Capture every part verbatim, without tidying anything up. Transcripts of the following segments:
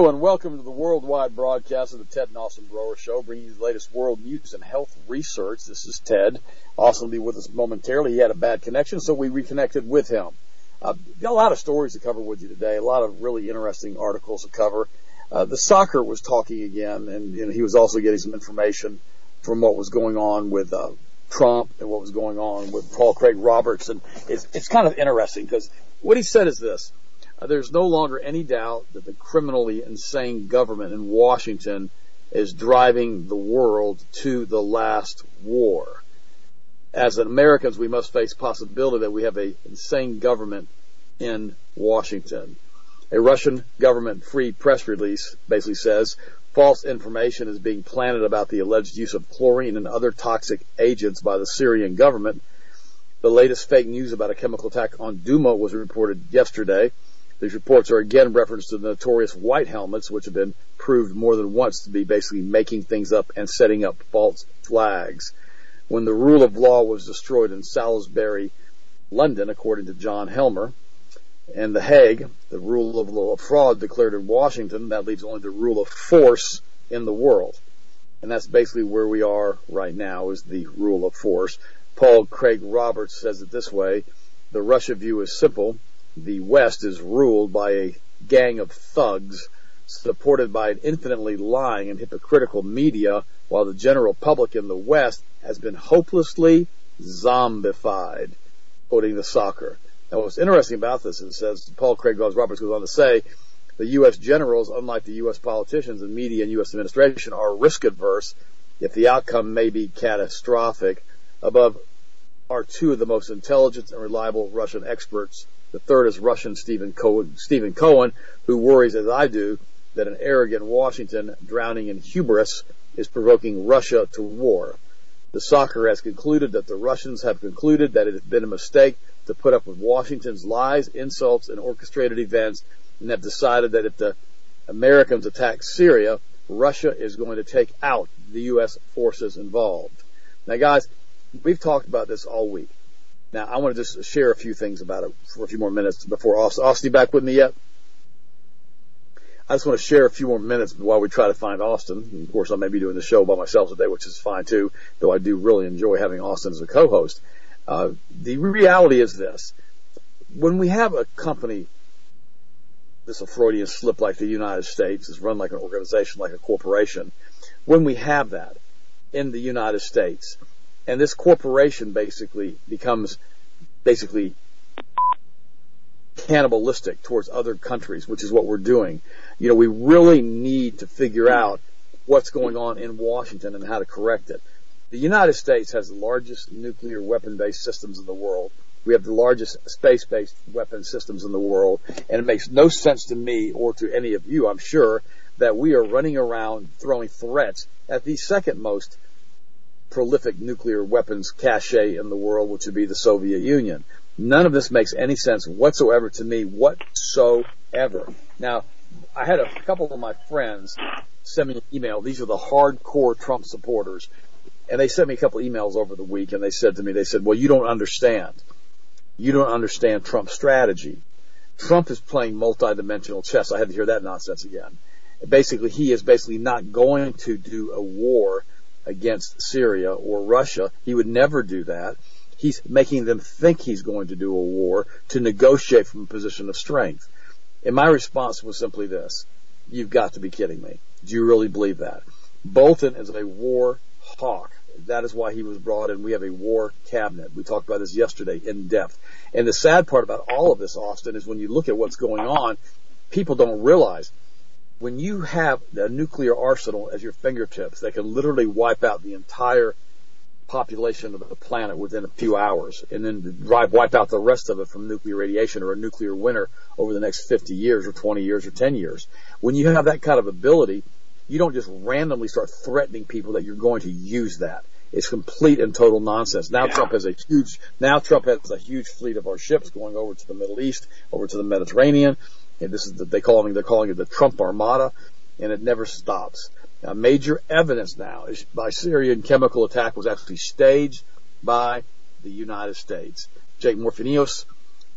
Hello and welcome to the worldwide broadcast of the Ted and Austin Broer Show, bringing you the latest world news and health research. This is Ted. Austin will be with us momentarily. He had a bad connection, so we reconnected with him. Uh, got a lot of stories to cover with you today, a lot of really interesting articles to cover. Uh, the soccer was talking again, and, and he was also getting some information from what was going on with uh, Trump and what was going on with Paul Craig Roberts. And it's, it's kind of interesting because what he said is this. Uh, there's no longer any doubt that the criminally insane government in Washington is driving the world to the last war. As Americans, we must face possibility that we have an insane government in Washington. A Russian government free press release basically says false information is being planted about the alleged use of chlorine and other toxic agents by the Syrian government. The latest fake news about a chemical attack on Duma was reported yesterday. These reports are again reference to the notorious white helmets, which have been proved more than once to be basically making things up and setting up false flags. When the rule of law was destroyed in Salisbury, London, according to John Helmer, and The Hague, the rule of law of fraud declared in Washington, that leaves only the rule of force in the world. And that's basically where we are right now, is the rule of force. Paul Craig Roberts says it this way: the Russia view is simple. The West is ruled by a gang of thugs supported by an infinitely lying and hypocritical media, while the general public in the West has been hopelessly zombified, quoting the soccer. Now, what's interesting about this is, it says, Paul Craig Roberts goes on to say, the U S generals, unlike the U S politicians and media and U S administration, are risk adverse if the outcome may be catastrophic. Above are two of the most intelligent and reliable Russian experts. The third is Russian Stephen Cohen, Stephen Cohen, who worries, as I do, that an arrogant Washington drowning in hubris is provoking Russia to war. The soccer has concluded that the Russians have concluded that it has been a mistake to put up with Washington's lies, insults, and orchestrated events, and have decided that if the Americans attack Syria, Russia is going to take out the U S forces involved. Now, guys, we've talked about this all week. Now, I want to just share a few things about it for a few more minutes before Austin. Austin, you back with me yet? I just want to share a few more minutes while we try to find Austin. And of course, I may be doing the show by myself today, which is fine too, though I do really enjoy having Austin as a co-host. Uh, the reality is this. When we have a company, this is a Freudian slip like the United States, is run like an organization, like a corporation, when we have that in the United States, and this corporation basically becomes basically cannibalistic towards other countries, which is what we're doing. You know, we really need to figure out what's going on in Washington and how to correct it. The United States has the largest nuclear weapon-based systems in the world. We have the largest space-based weapon systems in the world, and it makes no sense to me or to any of you, I'm sure, that we are running around throwing threats at the second most prolific nuclear weapons cache in the world, which would be the Soviet Union. None of this makes any sense whatsoever to me, whatsoever. Now, I had a couple of my friends send me an email. These are the hardcore Trump supporters. And they sent me a couple of emails over the week, and they said to me, they said, well, you don't understand. You don't understand Trump's strategy. Trump is playing multidimensional chess. I had to hear that nonsense again. Basically, he is basically not going to do a war against Syria or Russia. He would never do that. He's making them think he's going to do a war to negotiate from a position of strength. And my response was simply this: you've got to be kidding me. Do you really believe that? Bolton is a war hawk. That is why he was brought in. We have a war cabinet. We talked about this yesterday in depth. And the sad part about all of this, Austin, is when you look at what's going on, people don't realize when you have a nuclear arsenal at your fingertips that can literally wipe out the entire population of the planet within a few hours, and then wipe out the rest of it from nuclear radiation or a nuclear winter over the next fifty years or twenty years or ten years. When you have that kind of ability, you don't just randomly start threatening people that you're going to use that. It's complete and total nonsense. Now yeah. Trump has a huge, now Trump has a huge fleet of our ships going over to the Middle East, over to the Mediterranean. And this is the, they call it, they're calling it the Trump Armada, and it never stops. Now, major evidence now is by Syrian chemical attack was actually staged by the United States. Jake Morphinios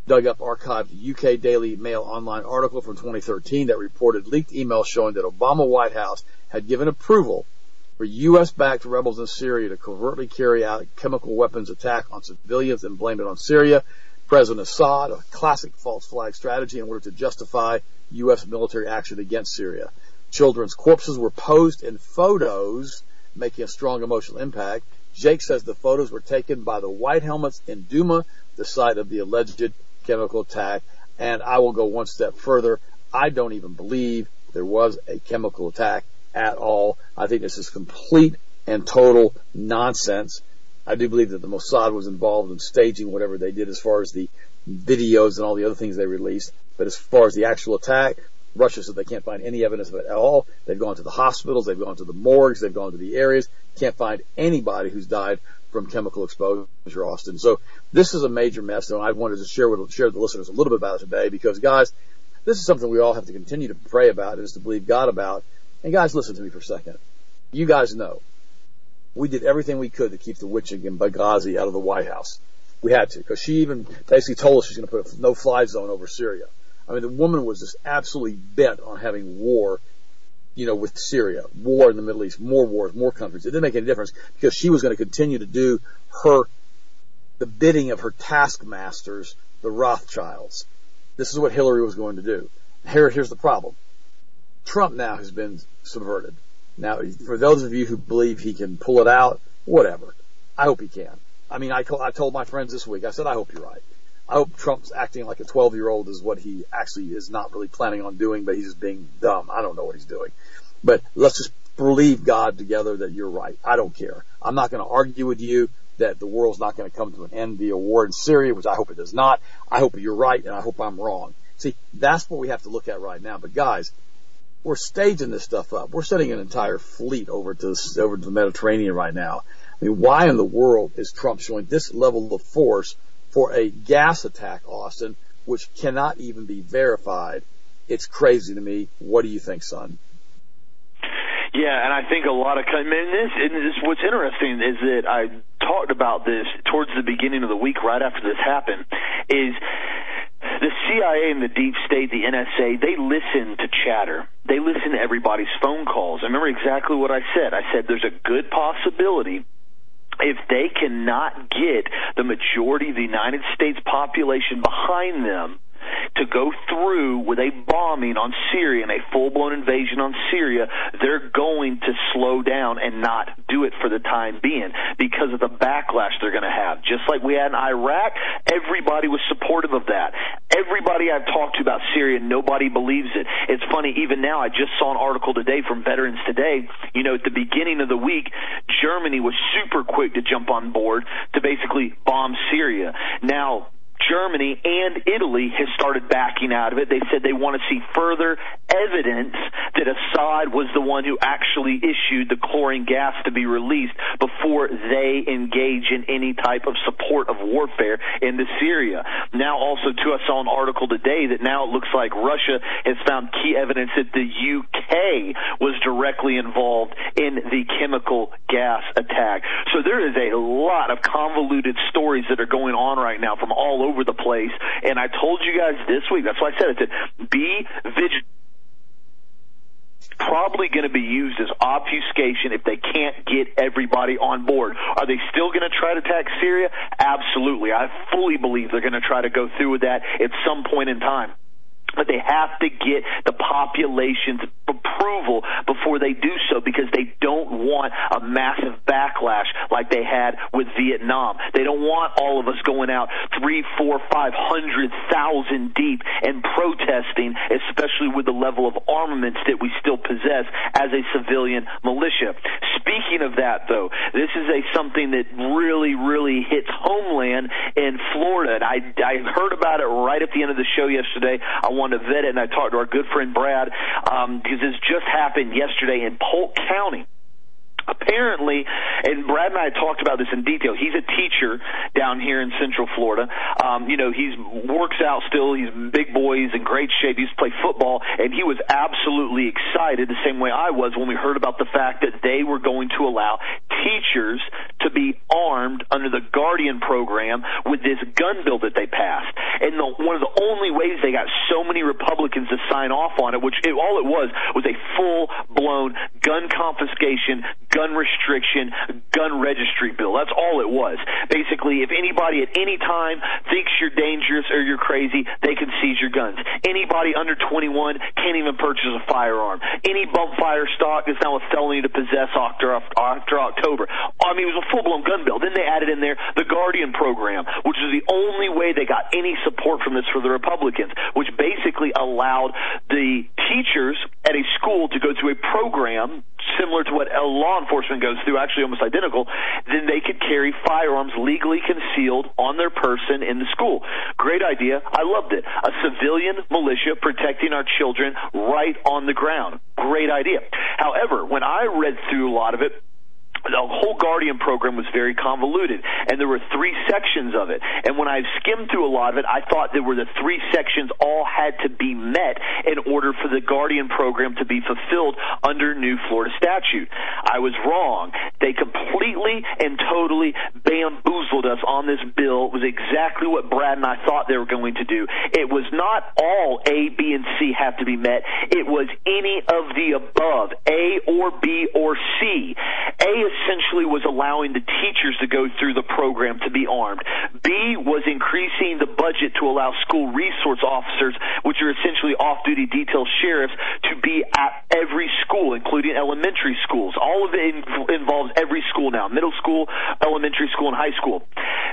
dug up archived U K Daily Mail online article from twenty thirteen that reported leaked emails showing that Obama White House had given approval for U S-backed rebels in Syria to covertly carry out chemical weapons attack on civilians and blame it on Syria. President Assad, a classic false flag strategy in order to justify U S military action against Syria. Children's corpses were posed in photos, making a strong emotional impact. Jake says the photos were taken by the white helmets in Douma, the site of the alleged chemical attack. And I will go one step further. I don't even believe there was a chemical attack at all. I think this is complete and total nonsense. I do believe that the Mossad was involved in staging whatever they did as far as the videos and all the other things they released. But as far as the actual attack, Russia said they can't find any evidence of it at all. They've gone to the hospitals, they've gone to the morgues, they've gone to the areas. Can't find anybody who's died from chemical exposure, Austin. So this is a major mess, and I wanted to share with share with the listeners a little bit about it today because, guys, this is something we all have to continue to pray about and is to believe God about. And guys, listen to me for a second. You guys know we did everything we could to keep the witching in Benghazi out of the White House. We had to, because she even basically told us she's going to put a no-fly zone over Syria. I mean, the woman was just absolutely bent on having war, you know, with Syria, war in the Middle East, more wars, more countries. It didn't make any difference because she was going to continue to do her, the bidding of her taskmasters, the Rothschilds. This is what Hillary was going to do. Here, here's the problem. Trump now has been subverted. Now, for those of you who believe he can pull it out, whatever. I hope he can. I mean, I, I told my friends this week, I said, I hope you're right. I hope Trump's acting like a twelve-year-old is what he actually is not really planning on doing, but he's just being dumb. I don't know what he's doing. But let's just believe God together that you're right. I don't care. I'm not going to argue with you that the world's not going to come to an end via war in Syria, which I hope it does not. I hope you're right, and I hope I'm wrong. See, that's what we have to look at right now. But guys, we're staging this stuff up. We're sending an entire fleet over to over to the Mediterranean right now. I mean, why in the world is Trump showing this level of force for a gas attack, Austin, which cannot even be verified? It's crazy to me. What do you think, son? Yeah, and I think a lot of I mean, this, and this what's interesting is that I talked about this towards the beginning of the week, right after this happened, is the C I A and the deep state, the N S A, they listen to chatter. They listen to everybody's phone calls. I remember exactly what I said. I said there's a good possibility if they cannot get the majority of the United States population behind them to go through with a bombing on Syria and a full-blown invasion on Syria, they're going to slow down and not do it for the time being because of the backlash they're going to have. Just like we had in Iraq, everybody was supportive of that. Everybody I've talked to about Syria, nobody believes it. It's funny, even now, I just saw an article today from Veterans Today. You know, at the beginning of the week, Germany was super quick to jump on board to basically bomb Syria. Now, Germany and Italy has started backing out of it. They said they want to see further evidence that Assad was the one who actually issued the chlorine gas to be released before they engage in any type of support of warfare into Syria. Now also, too, I saw an article today that now it looks like Russia has found key evidence that the U K was directly involved in the chemical gas attack. So there is a lot of convoluted stories that are going on right now from all over over the place, and I told you guys this week, that's why I said it, that be vigilant. Probably going to be used as obfuscation if they can't get everybody on board. Are they still going to try to attack Syria? Absolutely. I fully believe they're going to try to go through with that at some point in time. But they have to get the population's approval before they do so, because they don't want a massive backlash like they had with Vietnam. They don't want all of us going out three, four, five hundred thousand deep and protesting, especially with the level of armaments that we still possess as a civilian militia. Speaking of that, though, this is a something that really, really hits homeland in Florida. And I, I heard about it right at the end of the show yesterday. I wanted to vet it, and I talked to our good friend Brad, um, because this just happened yesterday in Polk County. Apparently, and Brad and I talked about this in detail, he's a teacher down here in Central Florida. Um, you know, he works out still. He's a big boy. He's in great shape. He used to play football, and he was absolutely excited, the same way I was when we heard about the fact that they were going to allow teachers to be armed under the Guardian program with this gun bill that they passed. And the, one of the only ways they got so many Republicans to sign off on it, which it, all it was, was a full-blown gun confiscation, gun restriction, gun registry bill. That's all it was. Basically, if anybody at any time thinks you're dangerous or you're crazy, they can seize your guns. Anybody under twenty-one can't even purchase a firearm. Any bump fire stock is now a felony to possess after, after October. I mean, it was a full-blown gun bill. Then they added in there the Guardian program, which is the only way they got any support from this for the Republicans, which basically allowed the teachers at a school to go through a program similar to what law enforcement goes through, actually almost identical. Then they could carry firearms legally concealed on their person in the school. Great idea. I loved it. A civilian militia protecting our children right on the ground. Great idea. However, when I read through a lot of it, the whole Guardian program was very convoluted, and there were three sections of it. And when I skimmed through a lot of it, I thought there were the three sections all had to be met in order for the Guardian program to be fulfilled under new Florida statute. I was wrong. They completely and totally bamboozled us on this bill. It was exactly what Brad and I thought they were going to do. It was not all A, B, and C have to be met. It was any of the above, A or B or C. A essentially was allowing the teachers to go through the program to be armed. B was increasing the budget to allow school resource officers, which are essentially off-duty detail sheriffs, to be at every school, including elementary schools. All of it involves every school now, middle school, elementary school, and high school.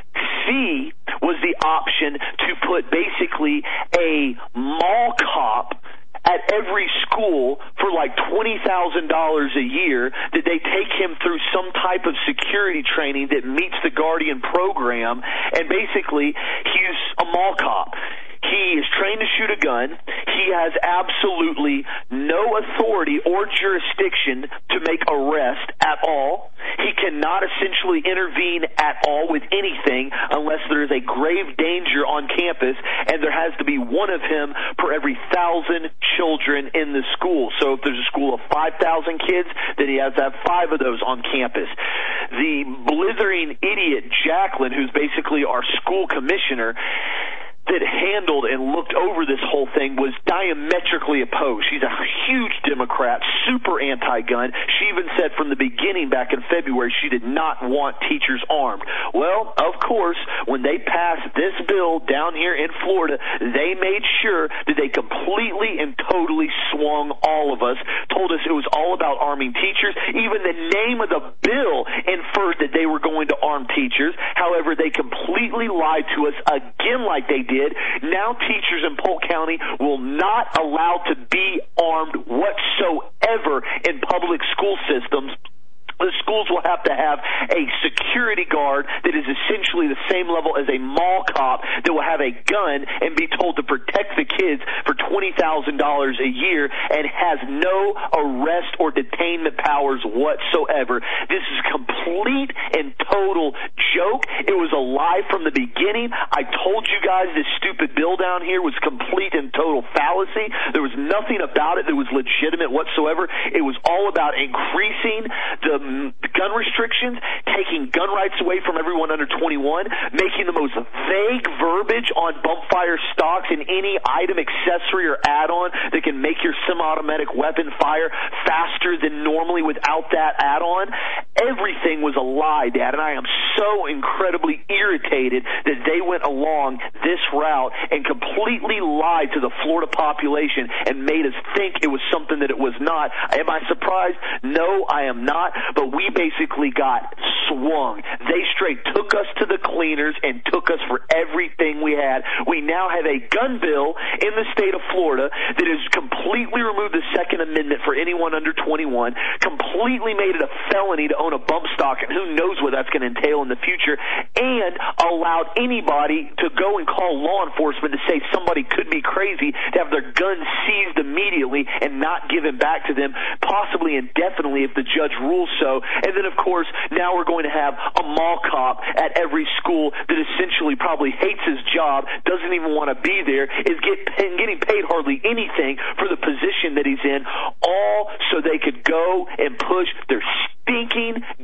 C was the option to put basically a mall cop at every school for like twenty thousand dollars a year, that they take him through some type of security training that meets the Guardian program, and basically he's a mall cop. He is trained to shoot a gun. He has absolutely no authority or jurisdiction to make arrest at all. He cannot essentially intervene at all with anything unless there is a grave danger on campus, and there has to be one of him per every thousand children in the school. So if there's a school of five thousand kids, then he has to have five of those on campus. The blithering idiot Jacqueline, who's basically our school commissioner, that handled and looked over this whole thing, was diametrically opposed. She's a huge Democrat, super anti-gun. She even said from the beginning back in February she did not want teachers armed. Well, of course, when they passed this bill down here in Florida, they made sure that they completely and totally swung all of us, told us it was all about arming teachers. Even the name of the bill inferred that they were going to arm teachers. However, they completely lied to us again like they did. Now teachers in Polk County will not allow to be armed whatsoever in public school systems. The schools will have to have a security guard that is essentially the same level as a mall cop that will have a gun and be told to protect the kids for twenty thousand dollars a year and has no arrest or detainment powers whatsoever. This is a complete and total joke. It was a lie from the beginning. I told you guys this stupid bill down here was complete and total fallacy. There was nothing about it that was legitimate whatsoever. It was all about increasing the gun restrictions, taking gun rights away from everyone under twenty-one, making the most vague verbiage on bump fire stocks and any item, accessory, or add-on that can make your semi-automatic weapon fire faster than normally without that add-on. Everything was a lie, Dad, and I am so incredibly irritated that they went along this route and completely lied to the Florida population and made us think it was something that it was not. Am I surprised? No, I am not. But we basically got swung. They straight took us to the cleaners and took us for everything we had. We now have a gun bill in the state of Florida that has completely removed the Second Amendment for anyone under twenty-one, completely made it a felony to own a bump stock, and who knows what that's going to entail in the future, and allowed anybody to go and call law enforcement to say somebody could be crazy, to have their gun seized immediately and not given back to them, possibly indefinitely if the judge rules so. And then, of course, now we're going to have a mall cop at every school that essentially probably hates his job, doesn't even want to be there, is get, getting paid hardly anything for the position that he's in, all so they could go and push their stinking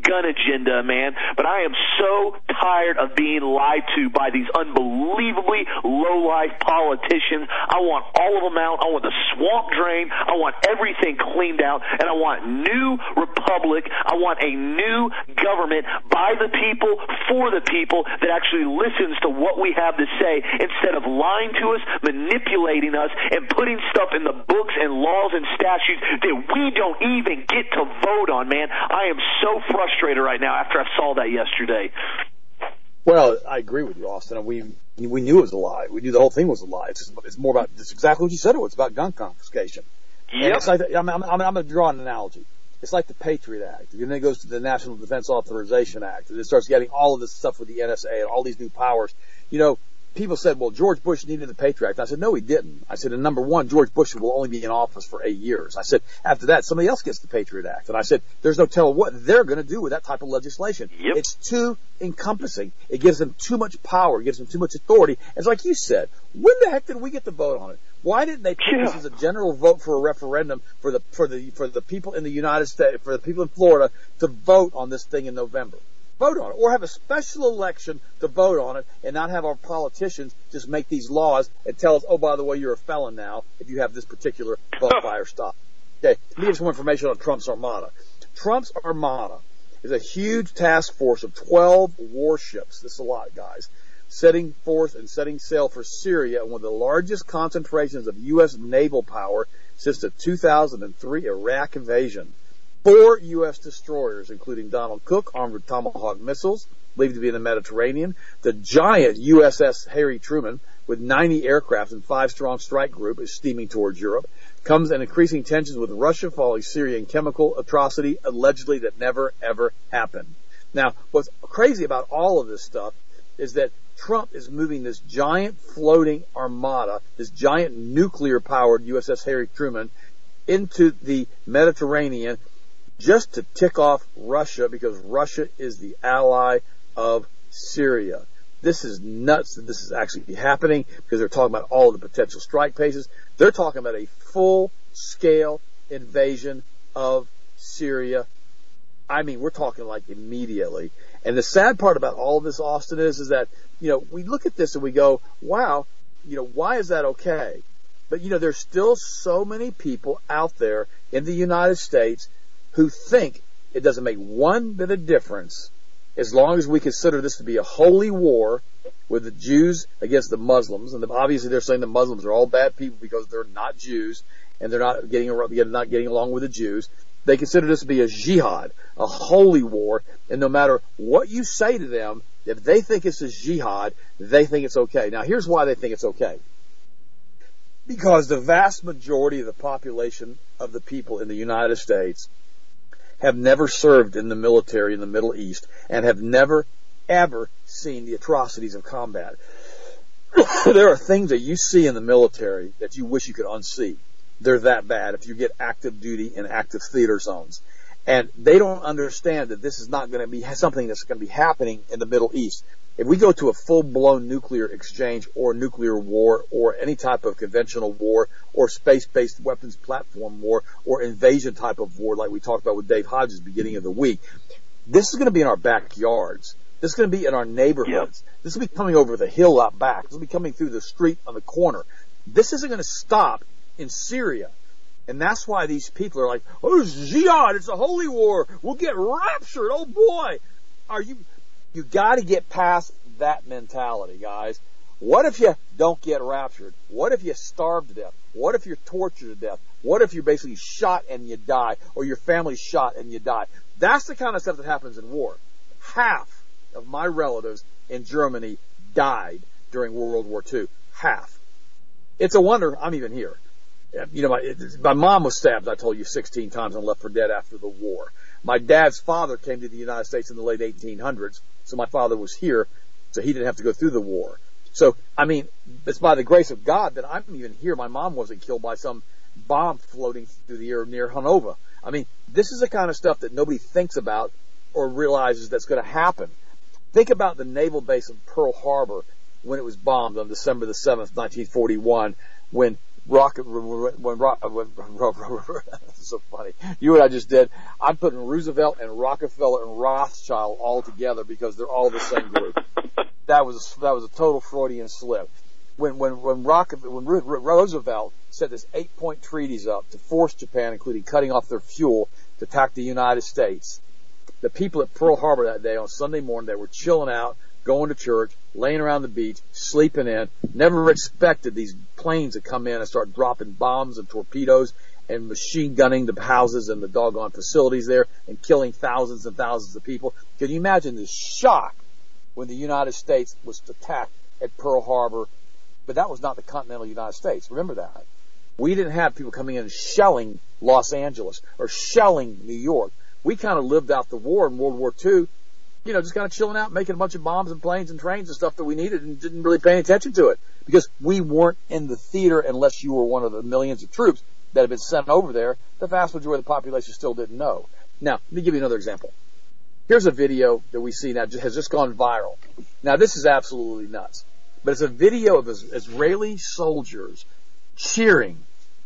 gun agenda, man. But I am so tired of being lied to by these unbelievably low-life politicians. I want all of them out. I want the swamp drained. I want everything cleaned out. And I want new republic. I want a new government by the people, for the people, that actually listens to what we have to say instead of lying to us, manipulating us, and putting stuff in the books and laws and statutes that we don't even get to vote on, man. I am so frustrated right now after I saw that yesterday. Well, I agree with you, Austin. And we we knew it was a lie. We knew the whole thing was a lie. It's, it's more about, it's exactly what you said it was. It's about gun confiscation. Yep. It's like, I'm, I'm, I'm going to draw an analogy. It's like the Patriot Act. And then it goes to the National Defense Authorization Act. And it starts getting all of this stuff with the N S A and all these new powers. You know, people said, well, George Bush needed the Patriot Act. I said, no, he didn't. I said, and number one, George Bush will only be in office for eight years. I said, after that, somebody else gets the Patriot Act. And I said, there's no telling what they're going to do with that type of legislation. Yep. It's too encompassing. It gives them too much power. It gives them too much authority. It's like you said, when the heck did we get to vote on it? Why didn't they put yeah. this as a general vote for a referendum for the, for the, for the people in the United States, for the people in Florida to vote on this thing in November? Vote on it, or have a special election to vote on it, and not have our politicians just make these laws and tell us, oh, by the way, you're a felon now if you have this particular bonfire stop. Okay, let me give some information on Trump's Armada. Trump's Armada is a huge task force of twelve warships. This is a lot, guys. Setting forth and setting sail for Syria, and one of the largest concentrations of U S naval power since the two thousand three Iraq invasion. Four U S destroyers, including Donald Cook, armed with Tomahawk missiles, believed to be in the Mediterranean. The giant U S S Harry Truman, with ninety aircraft and five-strong strike group, is steaming towards Europe. Comes in increasing tensions with Russia following Syrian chemical atrocity, allegedly that never, ever happened. Now, what's crazy about all of this stuff is that Trump is moving this giant floating armada, this giant nuclear-powered U S S Harry Truman, into the Mediterranean just to tick off Russia, because Russia is the ally of Syria. This is nuts that this is actually happening, because they're talking about all of the potential strike bases. They're talking about a full-scale invasion of Syria. I mean, we're talking like immediately. And the sad part about all of this, Austin, is, is that, you know, we look at this and we go, wow, you know, why is that okay? But, you know, there's still so many people out there in the United States who think it doesn't make one bit of difference as long as we consider this to be a holy war with the Jews against the Muslims. And obviously they're saying the Muslims are all bad people because they're not Jews and they're not getting, not getting along with the Jews. They consider this to be a jihad, a holy war, and no matter what you say to them, if they think it's a jihad, they think it's okay. Now, here's why they think it's okay. Because the vast majority of the population of the people in the United States have never served in the military in the Middle East and have never, ever seen the atrocities of combat. There are things that you see in the military that you wish you could unsee. They're that bad if you get active duty in active theater zones. And they don't understand that this is not going to be something that's going to be happening in the Middle East. If we go to a full-blown nuclear exchange or nuclear war or any type of conventional war or space-based weapons platform war or invasion type of war like we talked about with Dave Hodges at the beginning of the week, this is going to be in our backyards. This is going to be in our neighborhoods. Yep. This will be coming over the hill out back. This will be coming through the street on the corner. This isn't going to stop in Syria. And that's why these people are like, oh, it's jihad, it's a holy war, we'll get raptured, oh boy. Are you, you gotta get past that mentality, guys. What if you don't get raptured? What if you starve to death? What if you're tortured to death? What if you're basically shot and you die, or your family's shot and you die? That's the kind of stuff that happens in war. Half of my relatives in Germany died during World War Two. Half. It's a wonder I'm even here. You know, my, my mom was stabbed, I told you, sixteen times and left for dead after the war. My dad's father came to the United States in the late eighteen hundreds, so my father was here, so he didn't have to go through the war. So, I mean, it's by the grace of God that I'm even here. My mom wasn't killed by some bomb floating through the air near Hanover. I mean, this is the kind of stuff that nobody thinks about or realizes that's going to happen. Think about the naval base of Pearl Harbor when it was bombed on December the seventh, nineteen forty-one, when Rocket, when, when, when, this is so funny. You and I just did. I'm putting Roosevelt and Rockefeller and Rothschild all together because they're all the same group. That was that was a total Freudian slip. When when when, Rock, when Roosevelt set this eight-point treaties up to force Japan, including cutting off their fuel, to attack the United States, the people at Pearl Harbor that day on Sunday morning, they were chilling out, going to church, laying around the beach, sleeping in, never expected these planes to come in and start dropping bombs and torpedoes and machine gunning the houses and the doggone facilities there and killing thousands and thousands of people. Can you imagine the shock when the United States was attacked at Pearl Harbor? But that was not the continental United States. Remember that. We didn't have people coming in and shelling Los Angeles or shelling New York. We kind of lived out the war in World War Two, you know, just kind of chilling out, making a bunch of bombs and planes and trains and stuff that we needed and didn't really pay any attention to it because we weren't in the theater unless you were one of the millions of troops that had been sent over there. The vast majority of the population still didn't know. Now, let me give you another example. Here's a video that we see now has just gone viral. Now, this is absolutely nuts, but it's a video of Israeli soldiers cheering.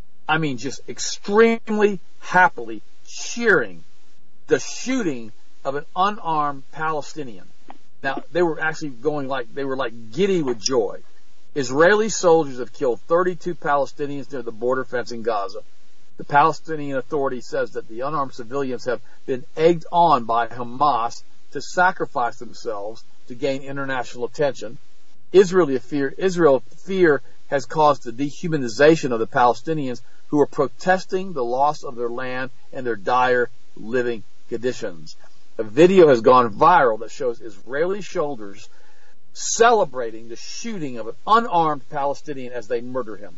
I mean, just extremely happily cheering the shooting of an unarmed Palestinian. Now, they were actually going like, they were like giddy with joy. Israeli soldiers have killed thirty-two Palestinians near the border fence in Gaza. The Palestinian Authority says that the unarmed civilians have been egged on by Hamas to sacrifice themselves to gain international attention. Israeli fear, Israel fear has caused the dehumanization of the Palestinians who are protesting the loss of their land and their dire living conditions. A video has gone viral that shows Israeli soldiers celebrating the shooting of an unarmed Palestinian as they murder him.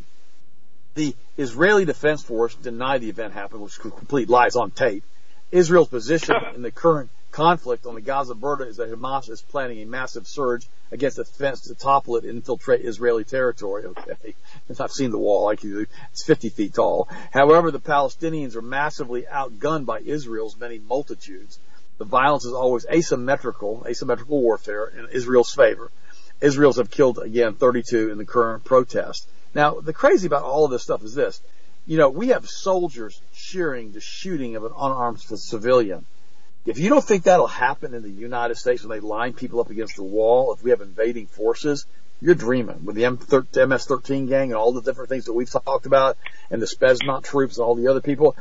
The Israeli Defense Force denied the event happened, which is complete lies on tape. Israel's position in the current conflict on the Gaza border is that Hamas is planning a massive surge against the fence to topple it and infiltrate Israeli territory. Okay, I've seen the wall. Like it's fifty feet tall. However, the Palestinians are massively outgunned by Israel's many multitudes. The violence is always asymmetrical, asymmetrical warfare in Israel's favor. Israel's have killed, again, thirty-two in the current protest. Now, the crazy about all of this stuff is this. You know, we have soldiers cheering the shooting of an unarmed civilian. If you don't think that'll happen in the United States when they line people up against the wall, if we have invading forces, you're dreaming. With the M S thirteen gang and all the different things that we've talked about, and the Spetsnaz troops and all the other people,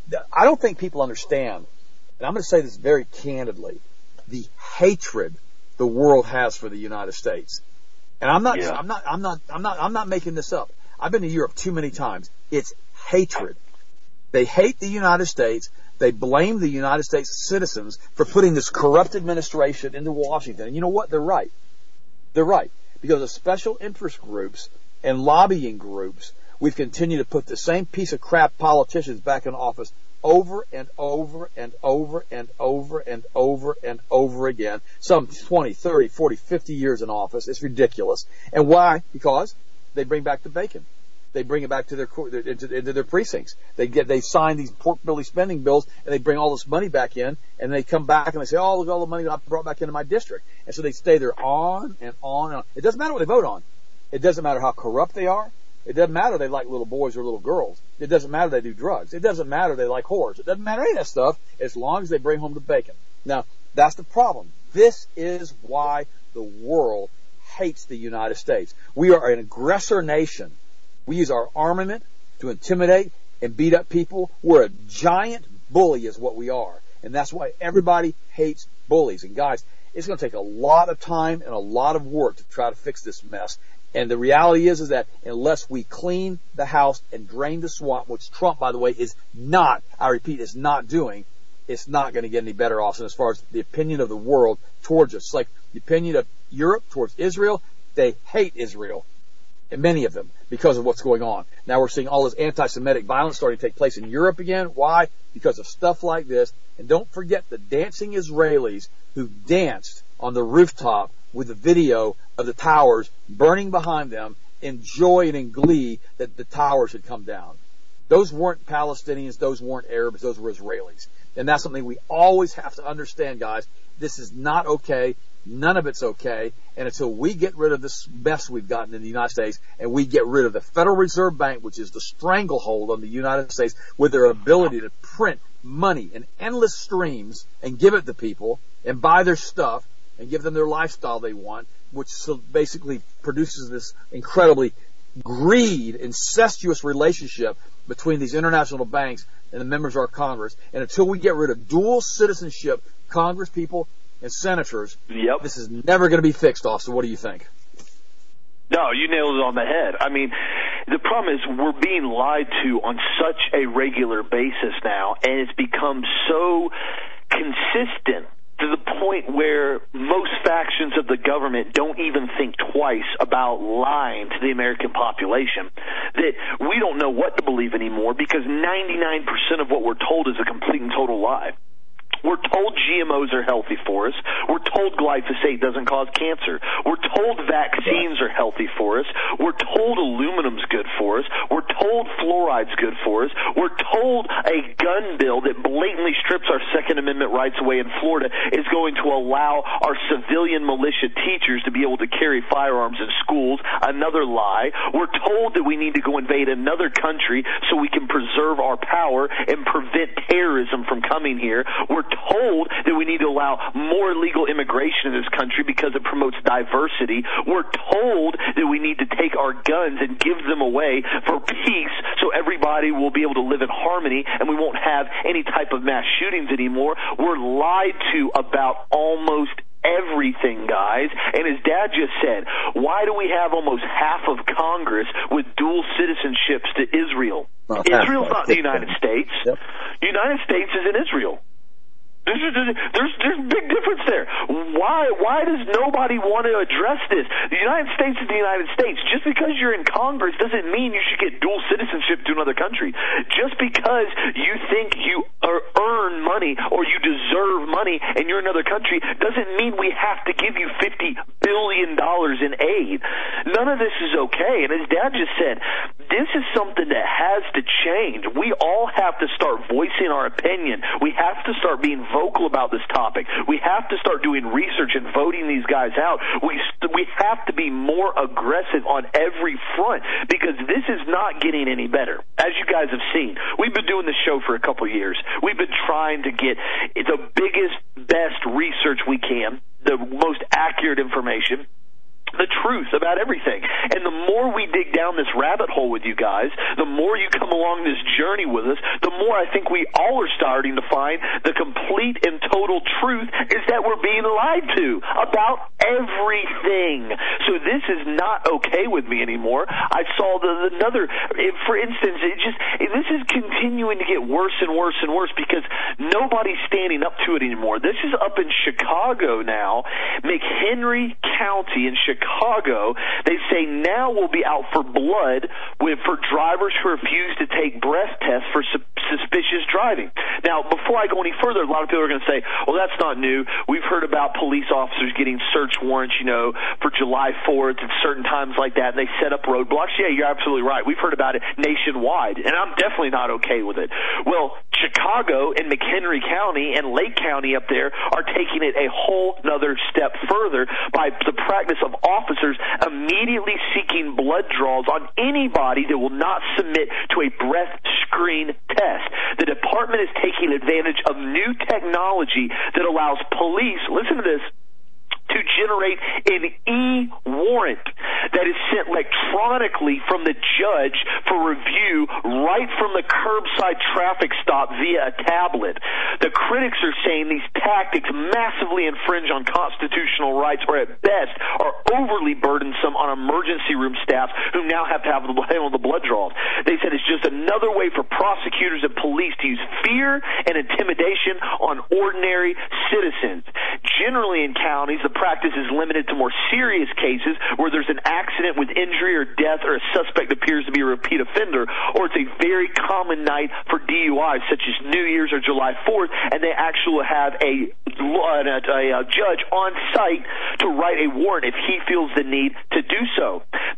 I don't think people understand, and I'm going to say this very candidly, the hatred the world has for the United States. And I'm not, yeah. I'm not, I'm not, I'm not, I'm not making this up. I've been to Europe too many times. It's hatred. They hate the United States. They blame the United States citizens for putting this corrupt administration into Washington. And you know what? They're right. They're right. Because of special interest groups and lobbying groups, we've continued to put the same piece of crap politicians back in office over and over and over and over and over and over again. Some twenty, thirty, forty, fifty years in office. It's ridiculous. And why? Because they bring back the bacon. They bring it back to their into, into their precincts. They get they sign these pork belly spending bills, and they bring all this money back in, and they come back and they say, "Oh, look at all the money I brought back into my district." And so they stay there on and on and on. It doesn't matter what they vote on. It doesn't matter how corrupt they are. It doesn't matter they like little boys or little girls. It doesn't matter they do drugs. It doesn't matter they like whores. It doesn't matter any of that stuff as long as they bring home the bacon. Now, that's the problem. This is why the world hates the United States. We are an aggressor nation. We use our armament to intimidate and beat up people. We're a giant bully is what we are. And that's why everybody hates bullies. And guys, it's going to take a lot of time and a lot of work to try to fix this mess. And the reality is, is that unless we clean the house and drain the swamp, which Trump, by the way, is not, I repeat, is not doing, it's not going to get any better off. And as far as the opinion of the world towards us, like the opinion of Europe towards Israel, they hate Israel. And many of them, because of what's going on. Now we're seeing all this anti-Semitic violence starting to take place in Europe again. Why? Because of stuff like this. And don't forget the dancing Israelis who danced on the rooftop with the video of the towers burning behind them in joy and in glee that the towers had come down. Those weren't Palestinians. Those weren't Arabs. Those were Israelis. And that's something we always have to understand, guys. This is not okay. none of it's okay. And until we get rid of this mess we've gotten in the United States, and we get rid of the Federal Reserve Bank, which is the stranglehold on the United States with their ability to print money in endless streams and give it to people and buy their stuff and give them their lifestyle they want, which so basically produces this incredibly greed, incestuous relationship between these international banks and the members of our Congress. And until we get rid of dual citizenship, Congress people and senators, yep. this is never going to be fixed, Austin. What do you think? No, you nailed it on the head. I mean, the problem is we're being lied to on such a regular basis now, and it's become so consistent to the point where most factions of the government don't even think twice about lying to the American population, that we don't know what to believe anymore because ninety-nine percent of what we're told is a complete and total lie. We're told G M Os are healthy for us. We're told glyphosate doesn't cause cancer. We're told vaccines are healthy for us. We're told aluminum's good for us. We're told fluoride's good for us. We're told a gun bill that blatantly strips our Second Amendment rights away in Florida is going to allow our civilian militia teachers to be able to carry firearms in schools. Another lie. We're told that we need to go invade another country so we can preserve our power and prevent terrorism from coming here. We're told that we need to allow more legal immigration in this country because it promotes diversity. We're told that we need to take our guns and give them away for peace so everybody will be able to live in harmony and we won't have any type of mass shootings anymore. We're lied to about almost everything, guys. And as Dad just said, why do we have almost half of Congress with dual citizenships to Israel? Well, Israel's not the United States. Yep. The United States is in Israel. There's, there's, there's a big difference there. Why, why does nobody want to address this? The United States is the United States. Just because you're in Congress doesn't mean you should get dual citizenship to another country. Just because you think you are, earn money or you deserve money and you're in another country doesn't mean we have to give you fifty billion dollars in aid. None of this is okay. And as Dad just said, this is something that has to change. We all have to start voicing our opinion. We have to start being vocal about this topic. We have to start doing research and voting these guys out. We we have to be more aggressive on every front because this is not getting any better. As you guys have seen, we've been doing this show for a couple of years. We've been trying to get the biggest, best research we can, the most accurate information, the truth about everything. And the more we dig down this rabbit hole with you guys, the more you come along this journey with us, the more I think we all are starting to find the complete and total truth is that we're being lied to about everything. So this is not okay with me anymore. I saw the, another, for instance, it just, this is continuing to get worse and worse and worse because nobody's standing up to it anymore. This is up in Chicago now, McHenry County in Chicago. Chicago, they say now we'll be out for blood with, for drivers who refuse to take breath tests for su- suspicious driving. Now, before I go any further, a lot of people are going to say, well, that's not new. We've heard about police officers getting search warrants, you know, for July fourth at certain times like that, and they set up roadblocks. Yeah, you're absolutely right. We've heard about it nationwide, and I'm definitely not okay with it. Well, Chicago and McHenry County and Lake County up there are taking it a whole nother step further by the practice of officers immediately seeking blood draws on anybody that will not submit to a breath screen test. The department is taking advantage of new technology that allows police, listen to this, to generate an e-warrant that is sent electronically from the judge for review right from the curbside traffic stop via a tablet. The critics are saying these tactics massively infringe on constitutional rights or at best are overly burdensome on emergency room staff who now have to have the, handle the blood draws. They said it's just another way for prosecutors and police to use fear and intimidation on ordinary citizens. Generally in counties, the practice is limited to more serious cases where there's an accident with injury or death or a suspect appears to be a repeat offender, or it's a very common night for D U Is such as New Year's or July fourth, and they actually have a, a, a judge on site to write a warrant if he feels the need to do so.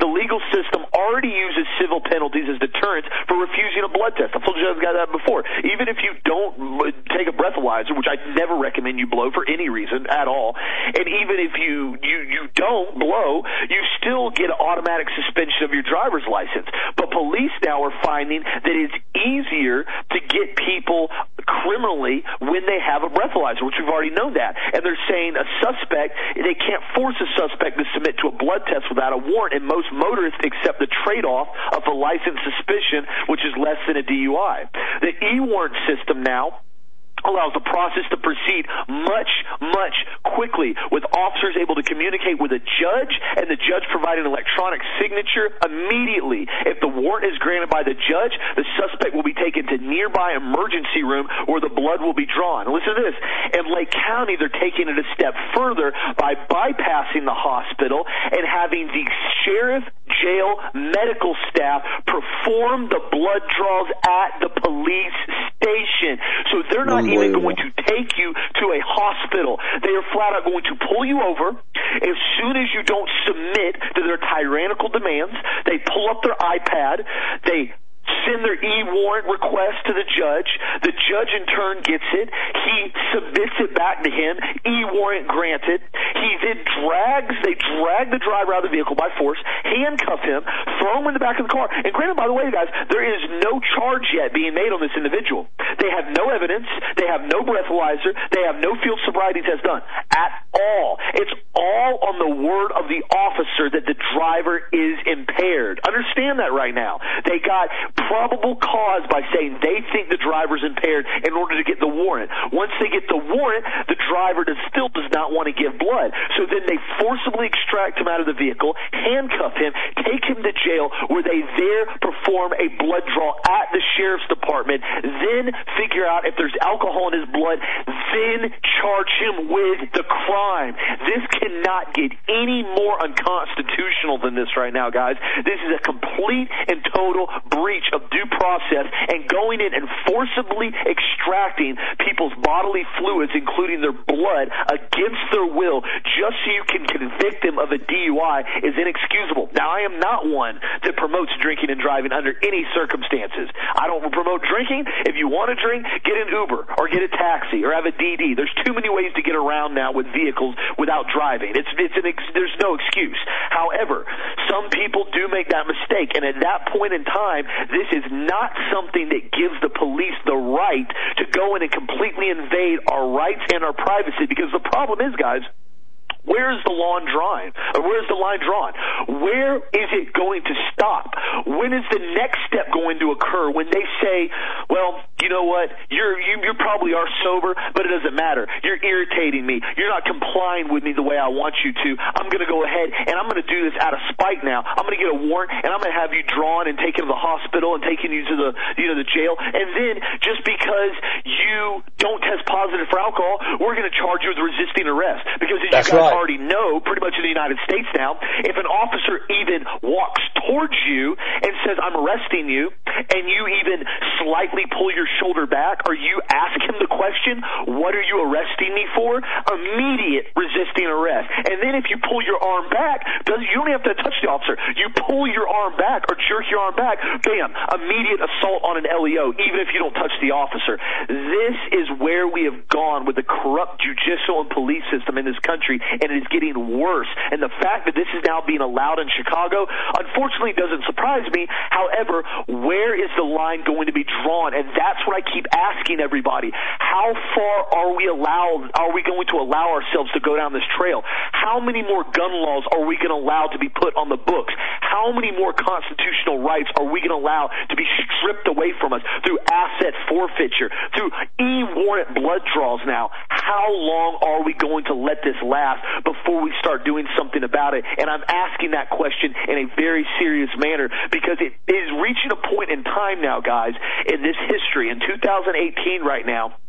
the legal system already uses civil penalties as deterrents for refusing a blood test. I've told you guys that before. Even if you don't take a breathalyzer, which I never recommend you blow for any reason at all, and even if you, you, you don't blow, you still get an automatic suspension of your driver's license. But police now are finding that it's easier to get people criminally when they have a breathalyzer, which we've already known that. And they're saying a suspect, they can't force a suspect to submit to a blood test without a warrant, and most motorists accept the trade-off of a license suspicion, which is less than a D U I. The e-warrant system now allows the process to proceed much, much quickly, with officers able to communicate with a judge and the judge providing an electronic signature immediately. If the warrant is granted by the judge, the suspect will be taken to nearby emergency room where the blood will be drawn. Listen to this. In Lake County, they're taking it a step further by bypassing the hospital and having the sheriff, jail, medical staff perform the blood draws at the police station. So they're not even going to take you to a hospital. They are flat out going to pull you over. As soon as you don't submit to their tyrannical demands, they pull up their iPad, they send their e-warrant request to the judge. The judge in turn gets it. He submits it back to him. E-warrant granted. He then drags, they drag the driver out of the vehicle by force, handcuff him, throw him in the back of the car. And granted, by the way, guys, there is no charge yet being made on this individual. They have no evidence. They have no breathalyzer. They have no field sobriety test done at all. It's all on the word of the officer that the driver is impaired. Understand that right now. They got probable cause by saying they think the driver's impaired in order to get the warrant. Once they get the warrant, the driver does, still does not want to give blood. So then they forcibly extract him out of the vehicle, handcuff him, take him to jail, where they there perform a blood draw at the sheriff's department, then figure out if there's alcohol in his blood, then charge him with the crime. This cannot get any more unconstitutional than this right now, guys. This is a complete and total breach of due process, and going in and forcibly extracting people's bodily fluids, including their blood, against their will, just so you can convict them of a D U I, is inexcusable. Now, I am not one that promotes drinking and driving under any circumstances. I don't promote drinking. If you want to drink, get an Uber or get a taxi or have a D D. There's too many ways to get around now with vehicles without driving. It's, it's an ex- there's no excuse. However, some people do make that mistake, and at that point in time, this is not something that gives the police the right to go in and completely invade our rights and our privacy, because the problem is, guys, where is the line drawn? Or where is the line drawn? Where is it going to stop? When is the next step going to occur when they say, well, you know what, you're, you, you probably are sober, but it doesn't matter. You're irritating me. You're not complying with me the way I want you to. I'm going to go ahead and I'm going to do this out of spite now. I'm going to get a warrant and I'm going to have you drawn and taken to the hospital and taken you to the, you know, the jail. And then just because you don't test positive for alcohol, we're going to charge you with resisting arrest. Because as That's you guys right. already know, pretty much in the United States now, if an officer even walks towards you and says, I'm arresting you, and you even slightly pull your shoulder back, or you ask him the question, what are you arresting me for? Immediate resisting arrest. And then if you pull your arm back, you don't have to touch the officer. You pull your arm back or jerk your arm back, bam, immediate assault on an L E O, even if you don't touch the officer. This is where we have gone with the corrupt judicial and police system in this country, and it is getting worse. And the fact that this is now being allowed in Chicago, unfortunately, doesn't surprise me. However, where is the line going to be drawn? And that's what I keep asking everybody. How far are we allowed, are we going to allow ourselves to go down this trail? How many more gun laws are we going to allow to be put on the books? How many more constitutional rights are we going to allow to be stripped away from us through asset forfeiture, through e-warrant blood draws now? How long are we going to let this last before we start doing something about it? And I'm asking that question in a very serious manner, because it is reaching a point in time now, guys, in this history, in two thousand eighteen right now,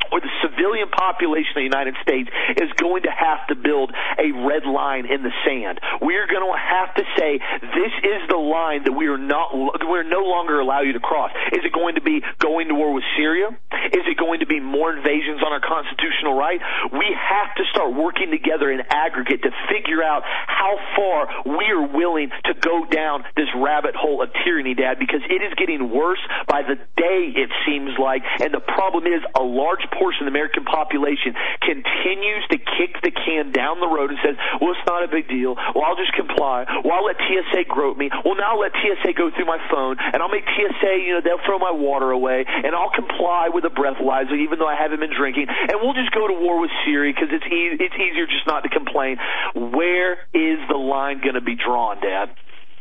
or the civilian population of the United States is going to have to build a red line in the sand. We are going to have to say, this is the line that we are not, we're no longer allow you to cross. Is it going to be going to war with Syria? Is it going to be more invasions on our constitutional right? We have to start working together in aggregate to figure out how far we are willing to go down this rabbit hole of tyranny, Dad, because it is getting worse by the day, it seems like, and the problem is a large portion of the American population continues to kick the can down the road and says, well, it's not a big deal. Well, I'll just comply. Well, I'll let T S A grope me. Well, now I'll let T S A go through my phone, and I'll make T S A, you know, they'll throw my water away, and I'll comply with a breathalyzer even though I haven't been drinking, and we'll just go to war with Syria because it's, e- it's easier just not to complain. Where is the line going to be drawn, Dad?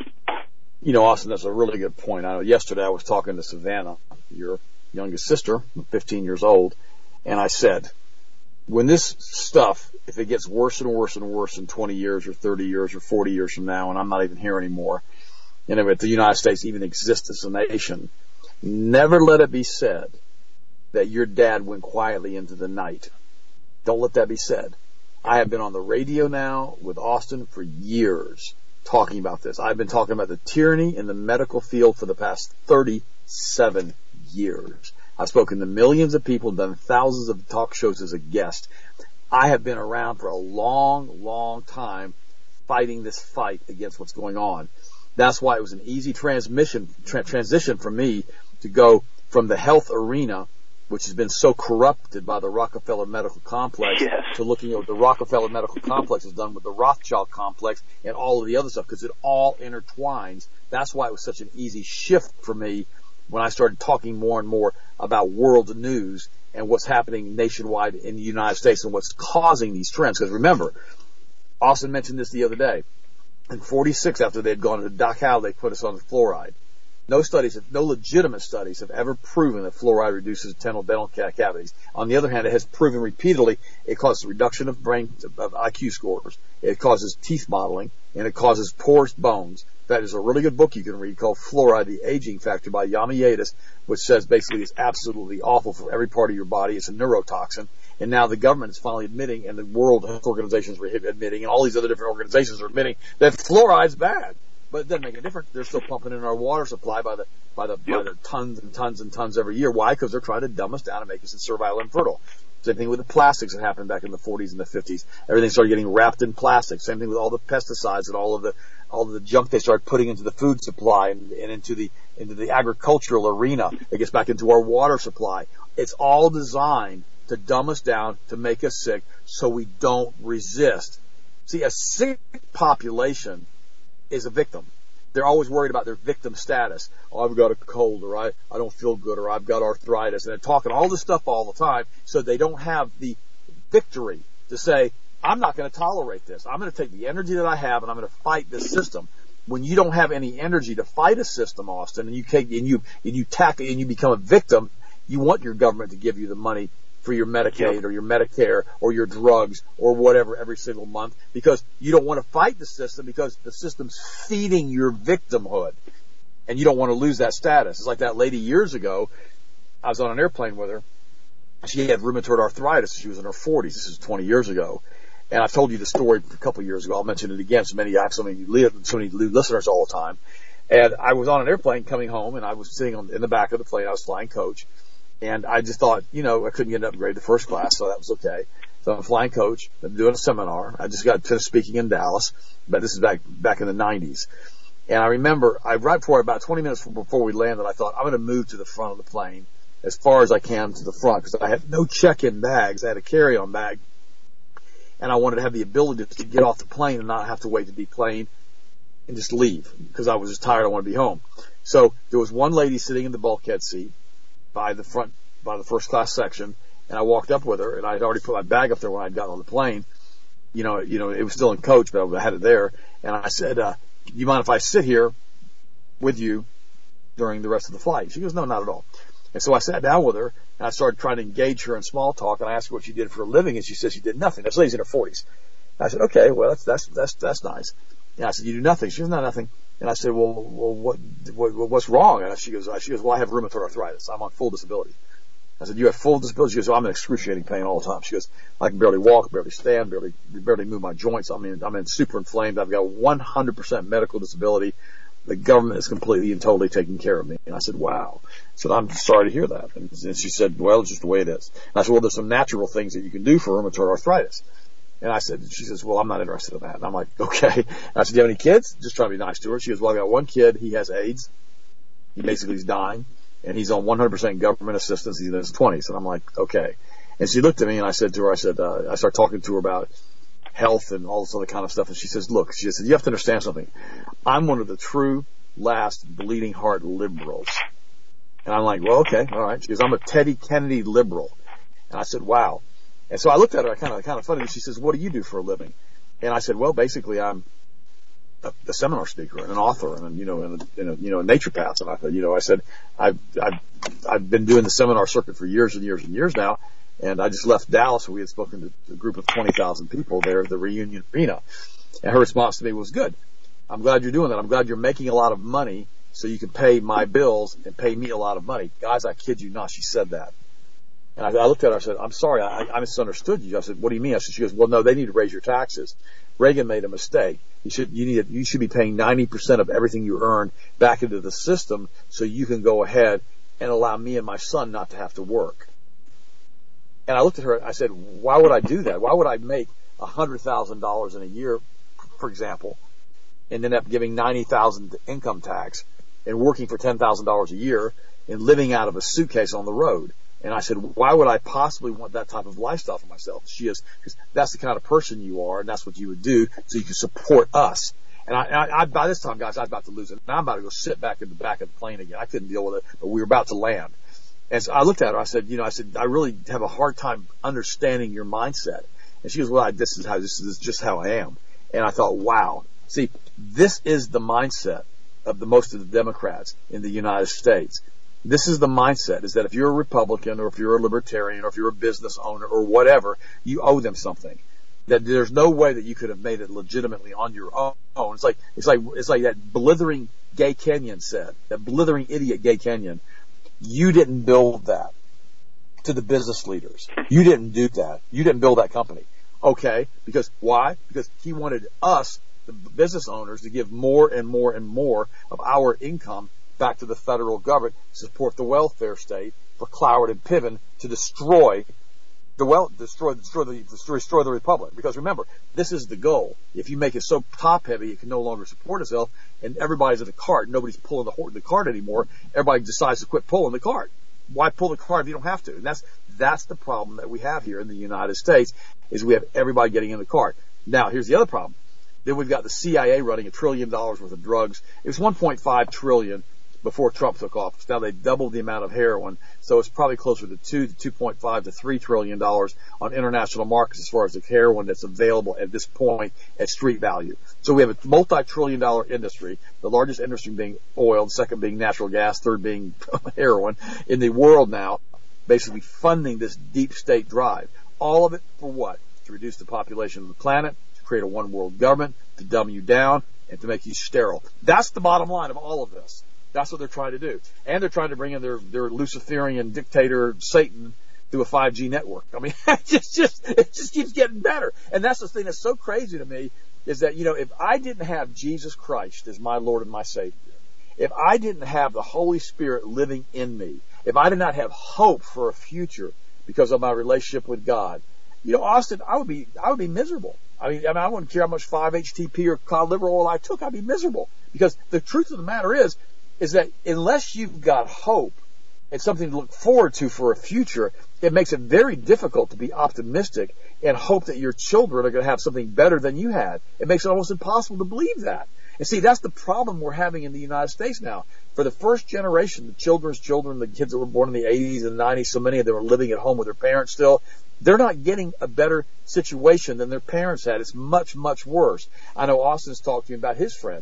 You know, Austin, that's a really good point. I know yesterday I was talking to Savannah, your youngest sister, fifteen years old, and I said, when this stuff, if it gets worse and worse and worse in twenty years or thirty years or forty years from now, and I'm not even here anymore, and if the United States even exists as a nation, never let it be said that your dad went quietly into the night. Don't let that be said. I have been on the radio now with Austin for years talking about this. I've been talking about the tyranny in the medical field for the past thirty-seven years. I've spoken to millions of people, done thousands of talk shows as a guest. I have been around for a long, long time fighting this fight against what's going on. That's why it was an easy transmission, tra- transition for me to go from the health arena, which has been so corrupted by the Rockefeller Medical Complex, yes. to looking at what the Rockefeller Medical Complex has done with the Rothschild Complex and all of the other stuff, because it all intertwines. That's why it was such an easy shift for me when I started talking more and more about world news and what's happening nationwide in the United States and what's causing these trends. Because remember, Austin mentioned this the other day. In forty-six, after they had gone to Dachau, they put us on fluoride. No studies, no legitimate studies have ever proven that fluoride reduces dental dental cavities. On the other hand, it has proven repeatedly it causes reduction of brain of I Q scores. It causes teeth modeling, and it causes porous bones. That is a really good book you can read called Fluoride, the Aging Factor by Yamiadis, which says basically it's absolutely awful for every part of your body. It's a neurotoxin. And now the government is finally admitting, and the World Health Organization is admitting, and all these other different organizations are admitting that fluoride's bad. But it doesn't make a difference. They're still pumping in our water supply by the by the yep. by the tons and tons and tons every year. Why? Because they're trying to dumb us down and make us servile and infertile. Same thing with the plastics that happened back in the forties and the fifties. Everything started getting wrapped in plastic. Same thing with all the pesticides and all of the all of the junk they started putting into the food supply and, and into the into the agricultural arena. It gets back into our water supply. It's all designed to dumb us down, to make us sick, so we don't resist. See, a sick population is a victim. They're always worried about their victim status. Oh, I've got a cold, or I, I don't feel good, or I've got arthritis. And they're talking all this stuff all the time, so they don't have the victory to say, I'm not going to tolerate this. I'm going to take the energy that I have, and I'm going to fight this system. When you don't have any energy to fight a system, Austin, and you take, and you and you tackle and you become a victim, you want your government to give you the money for your Medicaid yep. or your Medicare or your drugs or whatever every single month, because you don't want to fight the system, because the system's feeding your victimhood and you don't want to lose that status. It's like that lady years ago. I was on an airplane with her. She had rheumatoid arthritis. She was in her forties. This is twenty years ago. And I've told you the story a couple of years ago. I'll mention it again. So many, I have so many, so many listeners all the time. And I was on an airplane coming home, and I was sitting on, in the back of the plane. I was flying coach. And I just thought, you know, I couldn't get an upgrade to first class, so that was okay. So I'm a flying coach. I'm doing a seminar. I just got finished speaking in Dallas, but this is back back in the nineties. And I remember, I right before, about twenty minutes before we landed, I thought, I'm going to move to the front of the plane as far as I can to the front, because I had no check-in bags. I had a carry-on bag. And I wanted to have the ability to get off the plane and not have to wait to deplane and just leave, because I was just tired. I wanted to be home. So there was one lady sitting in the bulkhead seat by the front, by the first class section, and I walked up with her, and I had already put my bag up there when I'd gotten on the plane. You know, you know, it was still in coach, but I had it there. And I said, uh, do you mind if I sit here with you during the rest of the flight? She goes, no, not at all. And so I sat down with her, and I started trying to engage her in small talk, and I asked her what she did for a living, and she said she did nothing. This lady's in her forties. I said, okay, well, that's, that's, that's, that's nice. And I said, you do nothing? She goes, no, nothing. And I said, well, well what, what, what's wrong? And she goes, she goes, well, I have rheumatoid arthritis. I'm on full disability. I said, you have full disability? She goes, oh, I'm in excruciating pain all the time. She goes, I can barely walk, barely stand, barely, barely move my joints. I mean, I'm in super inflamed. I've got one hundred percent medical disability. The government is completely and totally taking care of me. And I said, wow. I said, I'm sorry to hear that. And, and she said, well, it's just the way it is. And I said, well, there's some natural things that you can do for rheumatoid arthritis. And I said, she says, well, I'm not interested in that. And I'm like, okay. And I said, do you have any kids? Just trying to be nice to her. She goes, well, I got one kid. He has AIDS. He basically is dying. And he's on one hundred percent government assistance. He's in his twenties. And I'm like, okay. And she looked at me and I said to her, I said, uh, I started talking to her about health and all this other kind of stuff. And she says, look, she said, you have to understand something. I'm one of the true last bleeding heart liberals. And I'm like, well, okay, all right. She goes, I'm a Teddy Kennedy liberal. And I said, wow. And so I looked at her, I kind of, kind of funny. She says, what do you do for a living? And I said, well, basically I'm a, a seminar speaker and an author and, you know, and a, and a, you know, a naturopath. And I thought, you know, I said, I've, I've, I've been doing the seminar circuit for years and years and years now. And I just left Dallas where we had spoken to a group of twenty thousand people there at the Reunion Arena. And her response to me was, good. I'm glad you're doing that. I'm glad you're making a lot of money so you can pay my bills and pay me a lot of money. Guys, I kid you not, she said that. And I, I looked at her, I said, I'm sorry, I, I misunderstood you. I said, what do you mean? I said, she goes, well, no, they need to raise your taxes. Reagan made a mistake. You should, you need, you should be paying ninety percent of everything you earn back into the system so you can go ahead and allow me and my son not to have to work. And I looked at her, I said, why would I do that? Why would I make one hundred thousand dollars in a year, for example, and end up giving ninety thousand dollars income tax and working for ten thousand dollars a year and living out of a suitcase on the road? And I said, why would I possibly want that type of lifestyle for myself? She is, because that's the kind of person you are, and that's what you would do so you can support us. And I, and I, I by this time, guys, I was about to lose it. And I'm about to go sit back in the back of the plane again. I couldn't deal with it, but we were about to land. And so I looked at her. I said, you know, I said, I really have a hard time understanding your mindset. And she goes, well, I, this is how, this is just how I am. And I thought, wow. See, this is the mindset of the most of the Democrats in the United States. This is the mindset, is that if you're a Republican or if you're a Libertarian or if you're a business owner or whatever, you owe them something. That there's no way that you could have made it legitimately on your own. It's like, it's like, it's like that blithering Gay Kenyon said, that blithering idiot Gay Kenyon. You didn't build that to the business leaders. You didn't do that. You didn't build that company. Okay. Because why? Because he wanted us, the business owners, to give more and more and more of our income back to the federal government to support the welfare state, for Cloward and Piven to destroy the well, destroy, destroy the, destroy, destroy the republic. Because remember, this is the goal. If you make it so top heavy, it can no longer support itself, and everybody's in the cart. Nobody's pulling the, the cart anymore. Everybody decides to quit pulling the cart. Why pull the cart if you don't have to? And that's, that's the problem that we have here in the United States, is we have everybody getting in the cart. Now, here's the other problem. Then we've got the C I A running a trillion dollars worth of drugs. It was one point five trillion before Trump took office. Now they've doubled the amount of heroin, so it's probably closer to two to two point five to three trillion dollars on international markets as far as the heroin that's available at this point at street value. So we have a multi-trillion dollar industry, the largest industry being oil, the second being natural gas, third being heroin in the world now, basically funding this deep state drive. All of it for what? To reduce the population of the planet, to create a one world government, to dumb you down, and to make you sterile. That's the bottom line of all of this. That's what they're trying to do. And they're trying to bring in their, their Luciferian dictator Satan through a five G network. I mean, it just, just, it just keeps getting better. And that's the thing that's so crazy to me, is that, you know, if I didn't have Jesus Christ as my Lord and my Savior, if I didn't have the Holy Spirit living in me, if I did not have hope for a future because of my relationship with God, you know, Austin, I would be, I would be miserable. I mean, I mean, I wouldn't care how much five H T P or cod liver oil I took. I'd be miserable, because the truth of the matter is, is that unless you've got hope and something to look forward to for a future, it makes it very difficult to be optimistic and hope that your children are going to have something better than you had. It makes it almost impossible to believe that. And see, that's the problem we're having in the United States now. For the first generation, the children's children, the kids that were born in the eighties and nineties, so many of them are living at home with their parents still, they're not getting a better situation than their parents had. It's much, much worse. I know Austin's talked to me about his friends.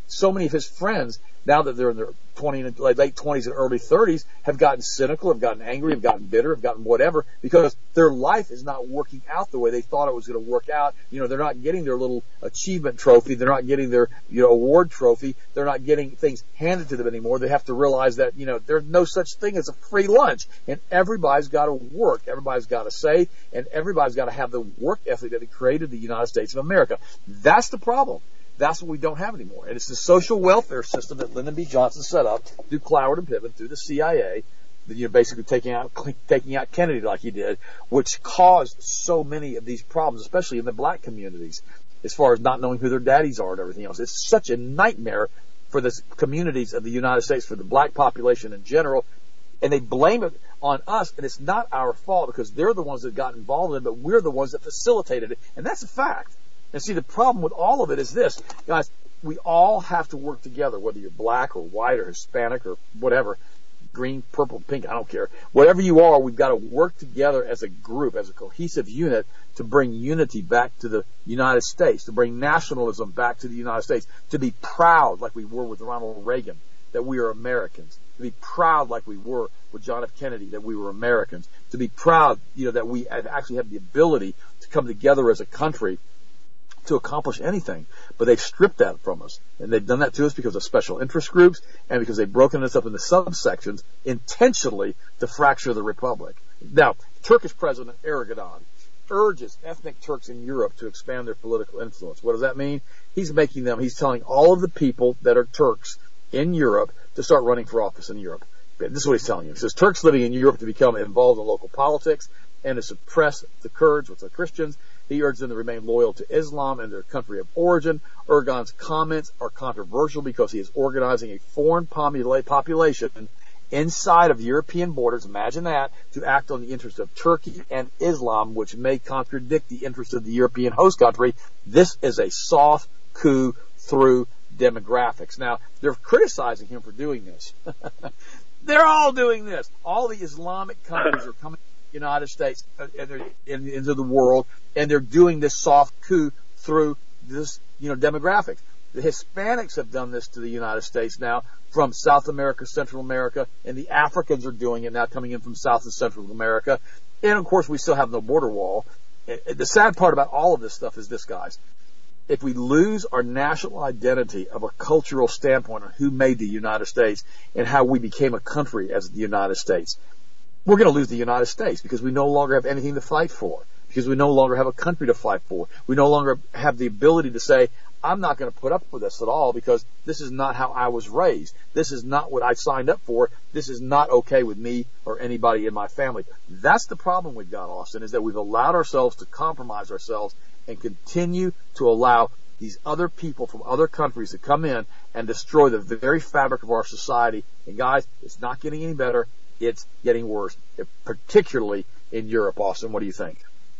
so many of his friends, now that they're in their twenty, late twenties and early thirties, have gotten cynical, have gotten angry, have gotten bitter, have gotten whatever, because their life is not working out the way they thought it was going to work out. You know, they're not getting their little achievement trophy. They're not getting their, you know, award trophy. They're not getting things handed to them anymore. They have to realize that, you know, there's no such thing as a free lunch, and everybody's got to work. Everybody's got to say, and everybody's got to have the work ethic that created the United States of America. That's the problem. That's what we don't have anymore. And it's the social welfare system that Lyndon B. Johnson set up through Cloward and Piven, through the C I A, you know, basically taking out taking out Kennedy like he did, which caused so many of these problems, especially in the black communities, as far as not knowing who their daddies are and everything else. It's such a nightmare for the communities of the United States, for the black population in general, and they blame it on us, and it's not our fault because they're the ones that got involved in it, but we're the ones that facilitated it, and that's a fact. And see, the problem with all of it is this, guys, we all have to work together, whether you're black or white or Hispanic or whatever, green, purple, pink, I don't care. Whatever you are, we've got to work together as a group, as a cohesive unit to bring unity back to the United States, to bring nationalism back to the United States, to be proud like we were with Ronald Reagan, that we are Americans, to be proud like we were with John F. Kennedy, that we were Americans, to be proud, you know, that we actually have the ability to come together as a country to accomplish anything, but they've stripped that from us, and they've done that to us because of special interest groups and because they've broken us up into subsections intentionally to fracture the republic. Now, Turkish President Erdogan urges ethnic Turks in Europe to expand their political influence. What does that mean? He's making them, he's telling all of the people that are Turks in Europe to start running for office in Europe. This is what he's telling you. He says Turks living in Europe to become involved in local politics and to suppress the Kurds, which are Christians. He urged them to remain loyal to Islam and their country of origin. Erdogan's comments are controversial because he is organizing a foreign population inside of European borders, imagine that, to act on the interests of Turkey and Islam, which may contradict the interests of the European host country. This is a soft coup through demographics. Now, they're criticizing him for doing this. They're all doing this. All the Islamic countries are coming United States and they're in, into the world, and they're doing this soft coup through this, you know, demographics. The Hispanics have done this to the United States now from South America, Central America, and the Africans are doing it now coming in from South and Central America. And of course, we still have no border wall. The sad part about all of this stuff is this, guys. If we lose our national identity of a cultural standpoint on who made the United States and how we became a country as the United States, we're going to lose the United States because we no longer have anything to fight for, because we no longer have a country to fight for. We no longer have the ability to say, I'm not going to put up with this at all because this is not how I was raised. This is not what I signed up for. This is not okay with me or anybody in my family. That's the problem we've got, Austin, is that we've allowed ourselves to compromise ourselves and continue to allow these other people from other countries to come in and destroy the very fabric of our society. And guys, it's not getting any better. It's getting worse, particularly in Europe. Austin, what do you think?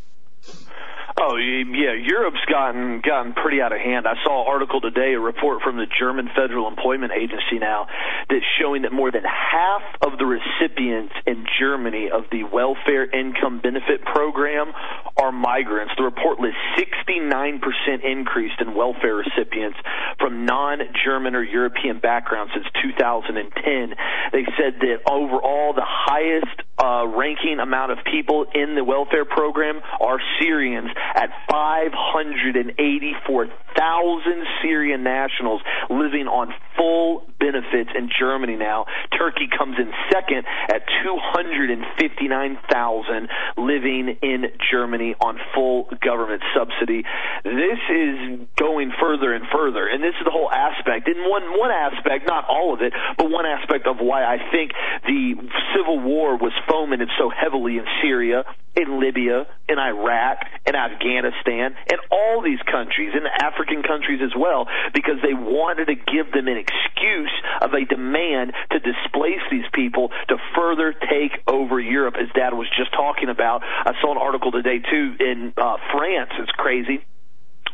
Oh, yeah, Europe's gotten gotten pretty out of hand. I saw an article today, a report from the German Federal Employment Agency now, that's showing that more than half of the recipients in Germany of the Welfare Income Benefit Program are migrants. The report lists sixty-nine percent increase in welfare recipients from non-German or European backgrounds since two thousand ten. They said that overall the highest uh, ranking amount of people in the welfare program are Syrians at five hundred eighty-four thousand Syrian nationals living on full benefits in Germany now. Turkey comes in second at two hundred fifty-nine thousand living in Germany on full government subsidy. This is going further and further, and this is the whole aspect. In one, one aspect, not all of it, but one aspect of why I think the civil war was fomented so heavily in Syria, in Libya, in Iraq, in Afghanistan, and all these countries, in the African countries as well, because they wanted to give them an excuse of a demand to displace these people to further take over Europe, as Dad was just talking about. I saw an article today, too, in uh, France. It's crazy.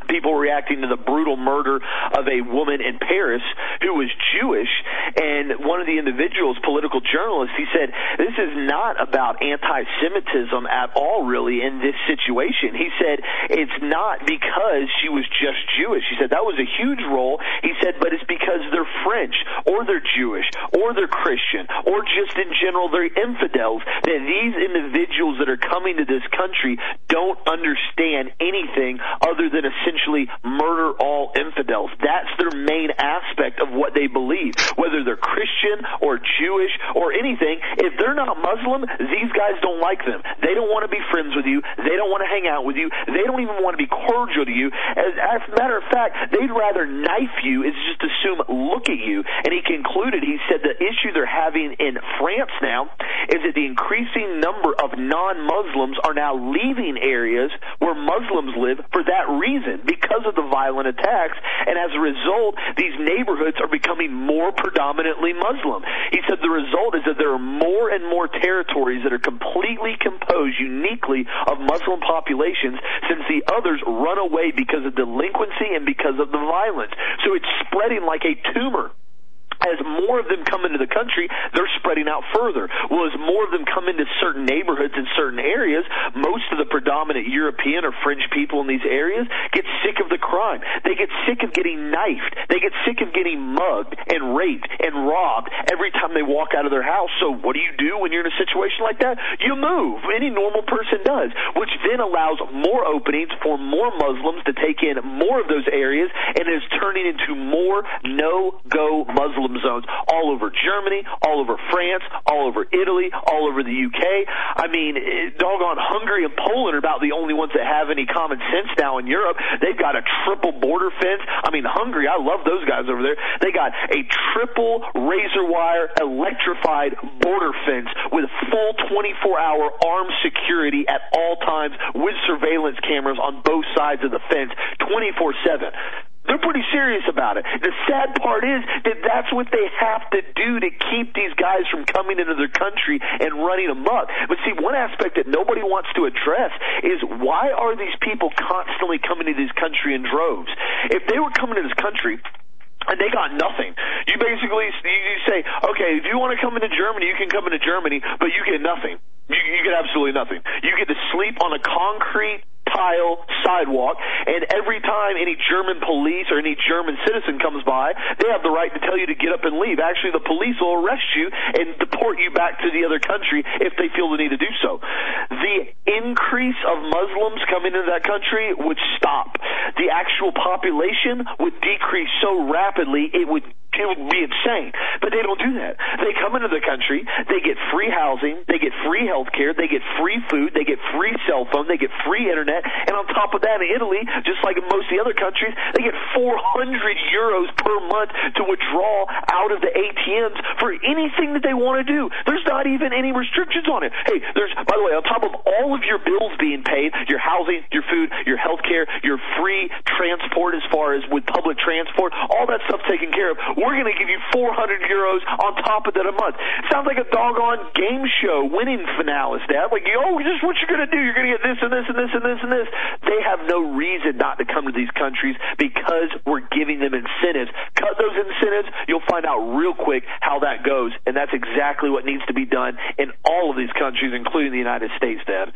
people reacting to the brutal murder of a woman in Paris who was Jewish. And one of the individuals, political journalist, he said, this is not about anti-Semitism at all, really, in this situation. He said, it's not because she was just Jewish. He said, that was a huge role. He said, but it's because they're French, or they're Jewish, or they're Christian, or just in general, they're infidels, that these individuals that are coming to this country don't understand anything other than essentially murder all infidels. That's their main aspect of what they believe. Whether they're Christian or Jewish or anything, if they're not Muslim, these guys don't like them. They don't want to be friends with you. They don't want to hang out with you. They don't even want to be cordial to you. As, as a matter of fact, they'd rather knife you is just assume look at you. And he concluded, he said the issue they're having in France now is that the increasing number of non-Muslims are now leaving areas where Muslims live for that reason, because of the violent attacks, and as a result, these neighborhoods are becoming more predominantly Muslim. He said the result is that there are more and more territories that are completely composed uniquely of Muslim populations, since the others run away because of delinquency and because of the violence. So it's spreading like a tumor. As more of them come into the country, they're spreading out further. Well, as more of them come into certain neighborhoods in certain areas, most of the predominant European or French people in these areas get sick of the crime. They get sick of getting knifed. They get sick of getting mugged and raped and robbed every time they walk out of their house. So what do you do when you're in a situation like that? You move. Any normal person does, which then allows more openings for more Muslims to take in more of those areas, and is turning into more no-go Muslim zones all over Germany, all over France, all over Italy, all over the U K. I mean, doggone Hungary and Poland are about the only ones that have any common sense now in Europe. They've got a triple border fence. I mean, Hungary, I love those guys over there. They got a triple razor wire electrified border fence with full twenty-four hour armed security at all times, with surveillance cameras on both sides of the fence, twenty-four seven. They're pretty serious about it. The sad part is that that's what they have to do to keep these guys from coming into their country and running amok. But see, one aspect that nobody wants to address is, why are these people constantly coming to this country in droves? If they were coming to this country and they got nothing, you basically you say, okay, if you want to come into Germany, you can come into Germany, but you get nothing. You, you get absolutely nothing. You get to sleep on a concrete tile sidewalk, and every time any German police or any German citizen comes by, they have the right to tell you to get up and leave. Actually, the police will arrest you and deport you back to the other country if they feel the need to do so. The increase of Muslims coming into that country would stop. The actual population would decrease so rapidly, it would it would be insane. But they don't do that. They come into the country, they get free housing, they get free health care, they get free food, they get free cell phone, they get free internet, and on top of that, in Italy, just like in most of the other countries, they get four hundred euros per month to withdraw out of the A T Ms for anything that they want to do. There's not even any restrictions on it. Hey, there's, by the way, on top of all of your bills being paid, your housing, your food, your health care, your free transport as far as with public transport, all that stuff taken care of, we're going to give you four hundred euros on top of that a month. Sounds like a doggone game show winning finale, Dad. Like, oh, just what you're going to do, you're going to get this and this and this and this and this. They have no reason not to come to these countries because we're giving them incentives. Cut those incentives, you'll find out real quick how that goes, and that's exactly what needs to be done in all of these countries, including the United States, Dad.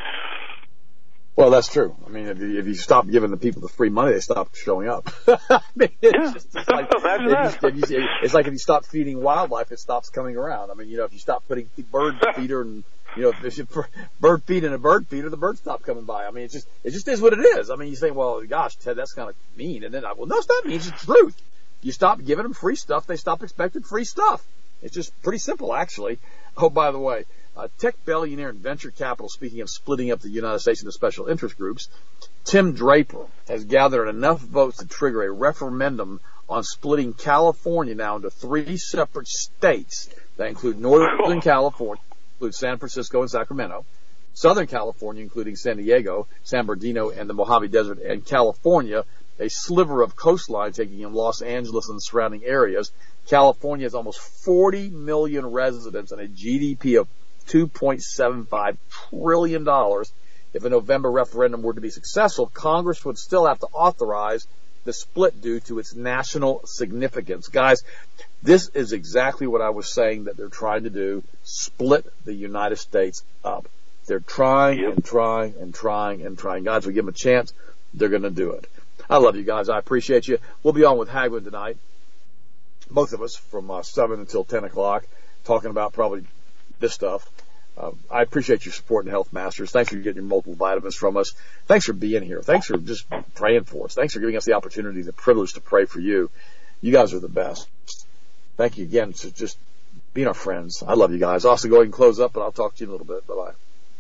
Well, that's true. I mean, if you, if you stop giving the people the free money, they stop showing up. I mean, it's, yeah. just, it's, like, Imagine that. if you, if you, it's like if you stop feeding wildlife, it stops coming around. I mean, you know, if you stop putting bird feeder and, you know, if you bird feed in a bird feeder, the birds stop coming by. I mean, it's just, it just is what it is. I mean, you say, well, gosh, Ted, that's kind of mean. And then I, well, no, it's not mean. It's the truth. You stop giving them free stuff, they stop expecting free stuff. It's just pretty simple, actually. Oh, by the way, Uh, tech billionaire and venture capital, speaking of splitting up the United States into special interest groups, Tim Draper has gathered enough votes to trigger a referendum on splitting California now into three separate states that include Northern California, include San Francisco and Sacramento, Southern California, including San Diego, San Bernardino, and the Mojave Desert, and California, a sliver of coastline taking in Los Angeles and the surrounding areas. California has almost forty million residents and a G D P of two point seven five trillion dollars. if a November referendum were to be successful, Congress would still have to authorize the split due to its national significance. Guys, this is exactly what I was saying that they're trying to do, split the United States up. They're trying yep. and trying and trying and trying. Guys, we give them a chance, they're going to do it. I love you guys. I appreciate you. We'll be on with Hagelin tonight, both of us, from uh, seven until ten o'clock, talking about probably this stuff. Uh, I appreciate your support in Health Masters. Thanks for getting your multiple vitamins from us. Thanks for being here. Thanks for just praying for us. Thanks for giving us the opportunity, the privilege to pray for you. You guys are the best. Thank you again for just being our friends. I love you guys. I'll also go ahead and close up, but I'll talk to you in a little bit. Bye-bye.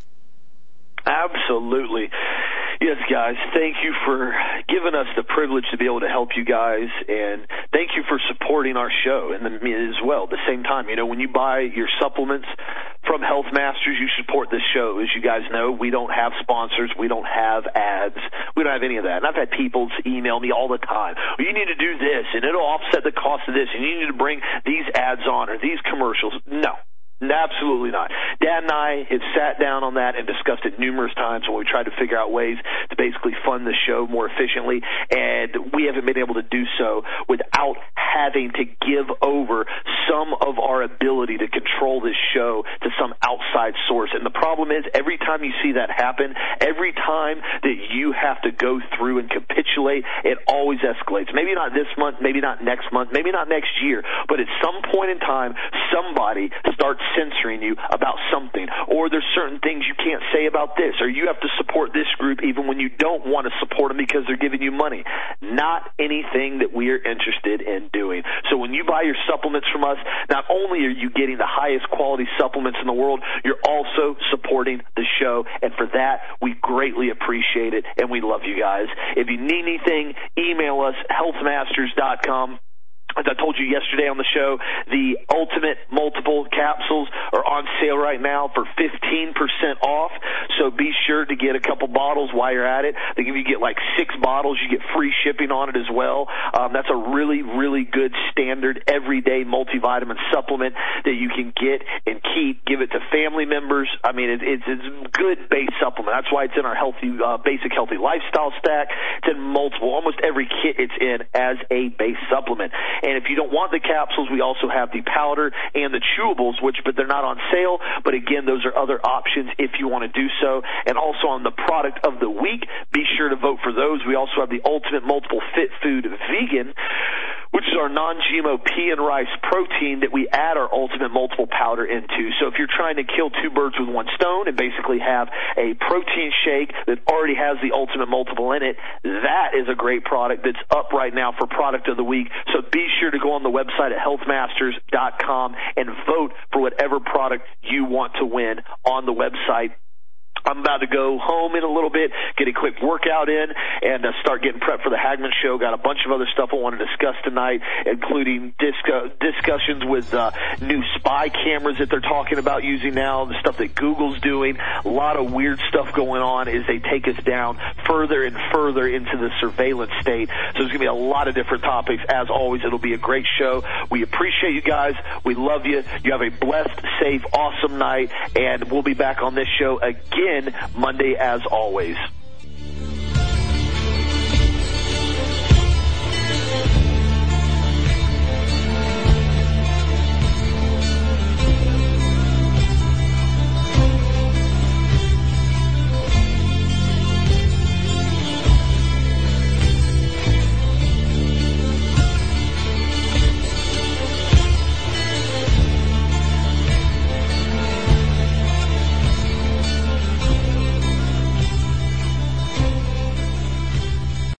Absolutely. Yes, guys, thank you for giving us the privilege to be able to help you guys, and thank you for supporting our show and the, as well. At the same time, you know, when you buy your supplements from Health Masters, you support this show. As you guys know, we don't have sponsors. We don't have ads. We don't have any of that. And I've had people email me all the time, well, you need to do this, and it'll offset the cost of this, and you need to bring these ads on or these commercials. No. Absolutely not. Dad and I have sat down on that and discussed it numerous times when we tried to figure out ways to basically fund the show more efficiently, and we haven't been able to do so without having to give over some of our ability to control this show to some outside source. And the problem is, every time you see that happen, every time that you have to go through and capitulate, it always escalates. Maybe not this month, maybe not next month, maybe not next year, but at some point in time, somebody starts censoring you about something, or there's certain things you can't say about this, or you have to support this group even when you don't want to support them because they're giving you money. Not anything that we are interested in doing. So when you buy your supplements from us, not only are you getting the highest quality supplements in the world, you're also supporting the show, and for that, we greatly appreciate it, and we love you guys. If you need anything, email us, health masters dot com. As I told you yesterday on the show, the Ultimate Multiple capsules are on sale right now for fifteen percent off, so be sure to get a couple bottles while you're at it. They give you get like six bottles. You get free shipping on it as well. Um, that's a really, really good standard everyday multivitamin supplement that you can get and keep. Give it to family members. I mean, it, it's, it's a good base supplement. That's why it's in our healthy, uh, basic healthy lifestyle stack. It's in multiple, almost every kit it's in as a base supplement. And if you don't want the capsules, we also have the powder and the chewables, which, but they're not on sale. But again, those are other options if you want to do so. And also on the product of the week, be sure to vote for those. We also have the Ultimate Multiple Fit Food Vegan, which is our non-G M O pea and rice protein that we add our Ultimate Multiple powder into. So if you're trying to kill two birds with one stone and basically have a protein shake that already has the Ultimate Multiple in it, that is a great product that's up right now for product of the week. So be sure to go on the website at health masters dot com and vote for whatever product you want to win on the website. I'm about to go home in a little bit, get a quick workout in, and uh, start getting prepped for the Hagman Show. Got a bunch of other stuff I want to discuss tonight, including disc- discussions with uh, new spy cameras that they're talking about using now, the stuff that Google's doing. A lot of weird stuff going on as they take us down further and further into the surveillance state. So there's going to be a lot of different topics. As always, it'll be a great show. We appreciate you guys. We love you. You have a blessed, safe, awesome night, and we'll be back on this show again Monday as always.